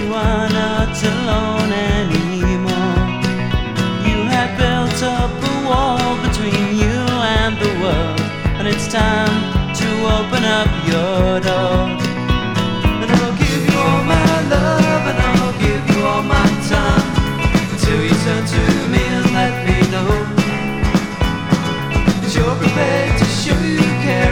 you are not alone anymore. You have built up a wall between you and the world, and it's time to open up your door. And I'll give you all my love, and I'll give you all my time, until you turn to me and let me know that you're prepared to show you care.